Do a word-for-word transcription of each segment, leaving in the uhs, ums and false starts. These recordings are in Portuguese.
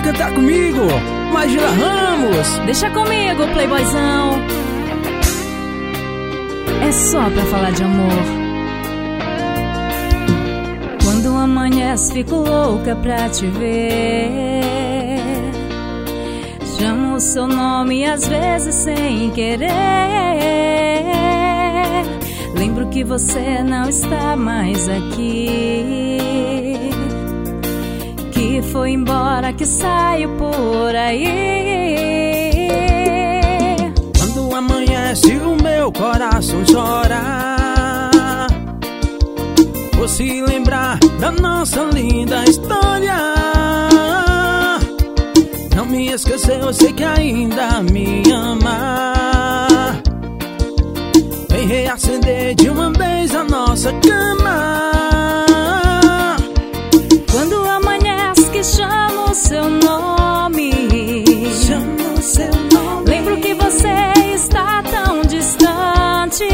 cantar comigo, Magila Ramos. Deixa comigo, playboyzão. É só pra falar de amor. Quando amanhece fico louca pra te ver. Chamo o seu nome às vezes sem querer. Lembro que você não está mais aqui, que foi embora, que saiu por aí. Quando amanhece o meu coração chora, por se lembrar da nossa linda história. Não me esqueceu, eu sei que ainda me ama. Vem reacender de uma vez a nossa cama. Quando amanhece que chamo o seu nome, chamo o seu nome. Lembro que você está tão distante.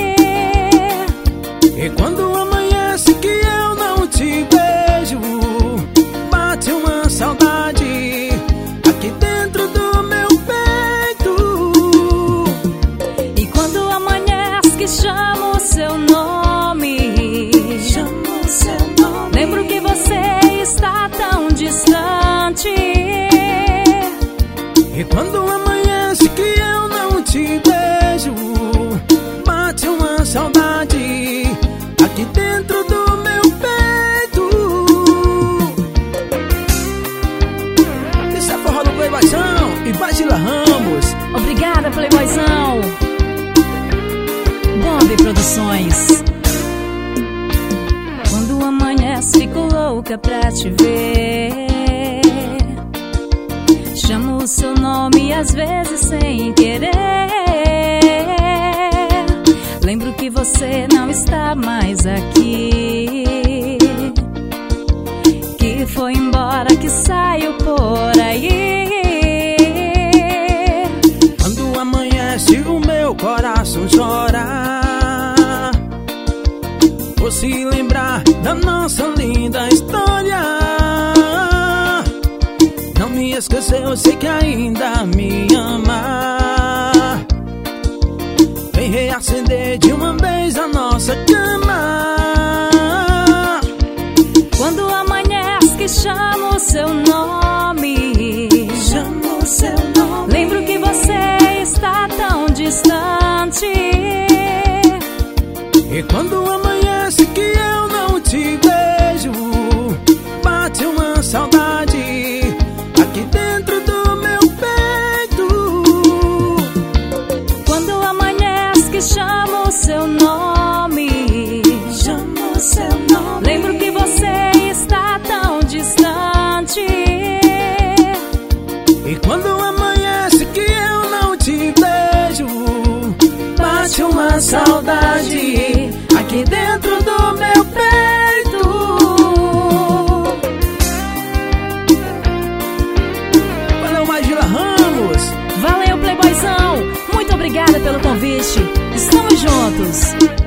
E quando amanhece que eu não te vejo, bate uma saudade aqui dentro do meu peito. E quando amanhece que chamo o seu nome, chamo o seu nome. Lembro que você está tão distante. E quando amanhece que eu não te vejo, bate uma saudade aqui dentro do meu peito. Isso é forró do Playboyzão e Magila Ramos. Obrigada, playboyzão. Bombe Produções. Quando amanhece fico louca pra te ver. Chamo o seu nome às vezes sem querer. Lembro que você não está mais aqui, que foi embora, que saiu por aí. Quando amanhece o meu coração chora, por se lembrar da nossa linda história. Não me esqueceu, eu sei que ainda me ama. Vem reacender de uma vez a nossa cama. Quando amanhece que chamo o seu nome, chamo o seu nome. Lembro que você está tão distante. E quando amanhece que eu não te vejo, bate uma saudade aqui dentro do meu peito. Quando amanhece que chamo o seu nome, chamo o seu nome. Lembro que você está tão distante. E quando amanhece que eu não te vejo, bate uma saudade aqui dentro do meu peito. Valeu, Magila Ramos. Valeu, playboyzão. Muito obrigada pelo convite. Estamos juntos.